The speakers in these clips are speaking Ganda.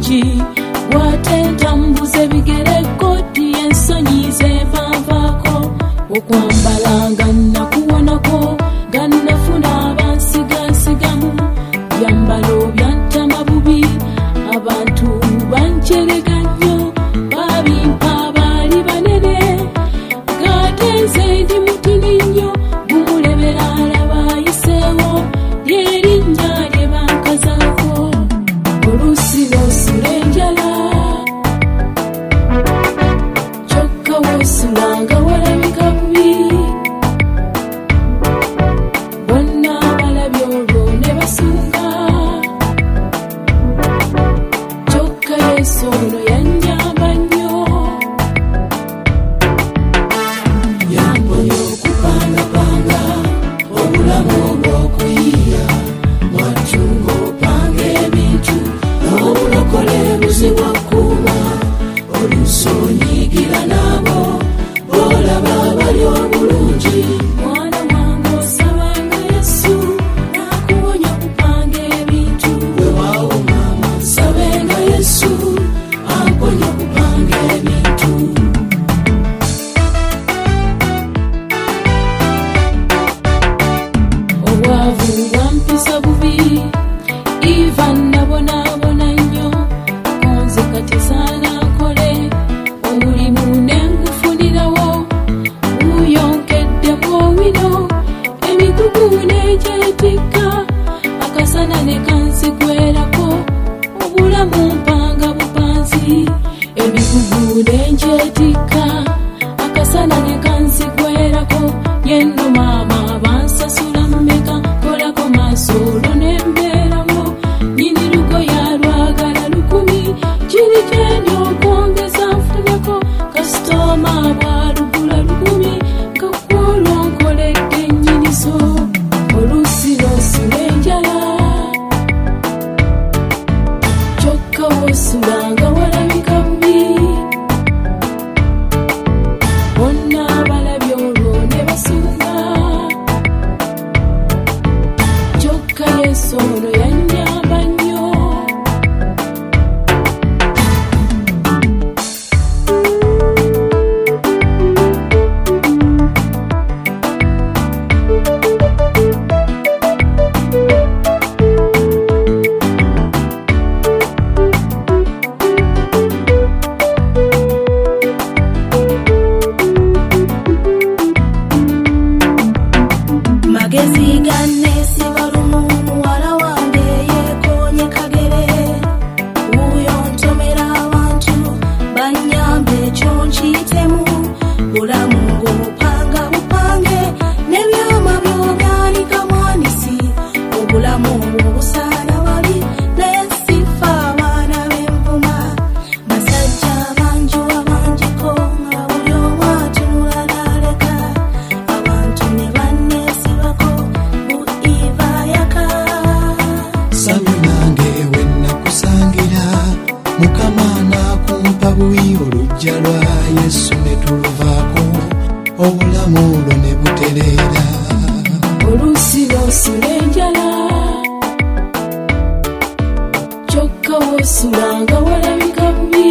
bulungi watentambuze bigere kodi ensonyi zevanvaako okwambala nga nakuwonako nga nafuna abansigansigamu byambalo byantama bubi abantu banjerega nnyo babimpa baali banene gatenze ndi mutini nnyo gumulebera alaba ayiseewo lyerinnya lye bankazaako oluusi lwosula enjala kyokka wosula nga walabika bubi bonna balabye olwo ne basunga kyokka Yesu ono yannyamba nnyo yamponya okupangapanga obulamu obw'okuyiya mwattu ng'opanga ebintu n'obulokole buzibwa kuuma oluusi onyiigira nabo b'olaba bali obulungi mwana wange osabanga Yesu n'akuwonya okupanga ebintu weewaawo maama sabenga Yesu amponya okupanga ebintu obwavu bwampisa bubi iva nabonaabona nnyo konze kati saana nkole omulimu nengufunirawo muyonkeddemu owino emigugu negyetikka akasana ne kanzigwerako obulamu mpanga bupanzi emigugu negyetikka akasana ne kanzigwerako yenno maama bansasula mmeka kolako maaso olwo nembeeramu nyini lugoya lwagala 10 kiri kyeni okwongeza nfuneko kasitoma bwalugula 10 kakwolwo nkoledde ennyinizo oluusi lwosula enjala kyokka wosula nga walabika bubi bonna balabye olwo ne basunga kyokka Yesu ono yannyamba nnyo magezi ganesiba lumu muwala wange yeekonye kagere wuyo ntomera abantu bannyambe ekyo nkiyitemu bulamu ng'obupanga bupange n'ebyama by'obyalika mwanisi obulamu bw'obusaana wali naye sifa abaana b'envuma basajja banjuwa banjiko nga buli omu atunula n'aleka abantu ne banneesibako bu iva yaka Sabe nange wennakusangira Mukama n'akumpa buyi olujja lwa Yesu ne tuluvaako obulamu olwo ne butereera oluusi lwosula enjala kyokka wosula nga walabika bubi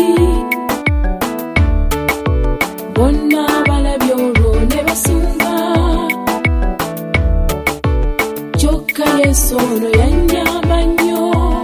bonna balabye olwo ne basunga kyokka Yesu ono yannyamba nnyo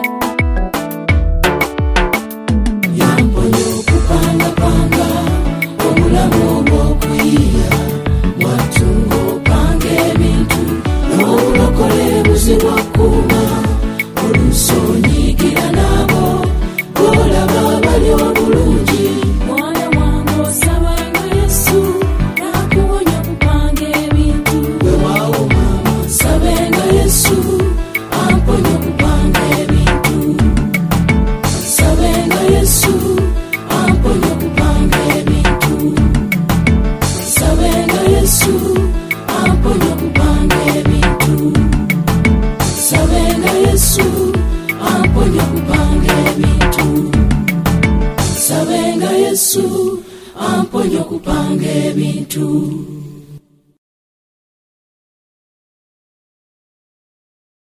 yamponya okupangapanga obulamu obw'okuyiya mwattu ng'opanga ebintu n'obulokole buzibwa kuuma oluusi onyiigira nabo b'olaba bali obulungi mwana wange osabanga Yesu n'akuwonya okupanga ebintu weewaawo maama sabenga Yesu amponya okupanga ebintu sabenga Yesu amponya okupanga ebintu sabenga Yesu amponya okupanga ebintu sabenga Yesu amponya okupanga ebintu sabenga Yesu amponya okupanga ebintu